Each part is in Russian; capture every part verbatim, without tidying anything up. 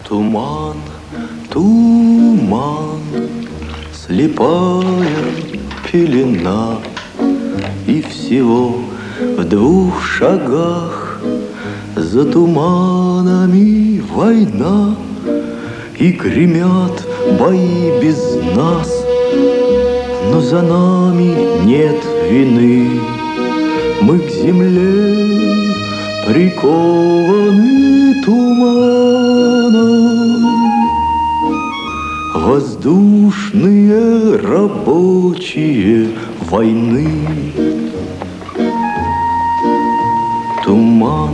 Туман, туман, слепая пелена, и всего в двух шагах за туманами война, и гремят бои без нас, но за нами нет вины. Мы к земле прикованы туманом, воздушные рабочие войны. Туман,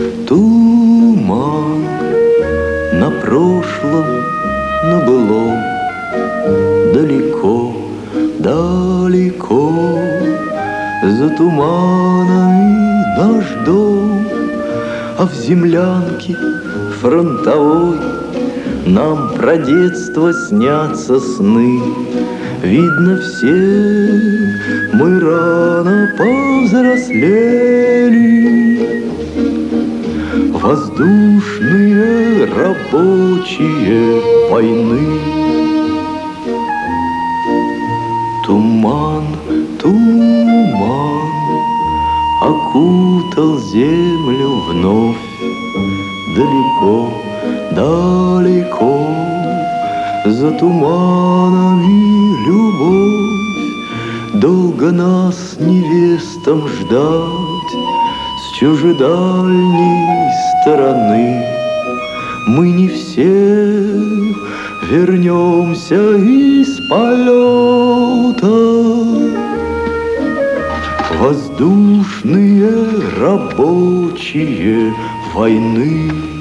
туман, на прошлом, на былом, далеко, далеко, за туманами наш дом, а в землянке фронтовой нам про детство снятся сны. Видно, все мы рано повзрослели, воздушные рабочие войны. Туман, туман окутал землю вновь. Далеко, далеко, за туманами любовь. Долго нас невестам ждать с чужедальней стороны. Мы не все вернемся из полета. Воздушные рабочие войны.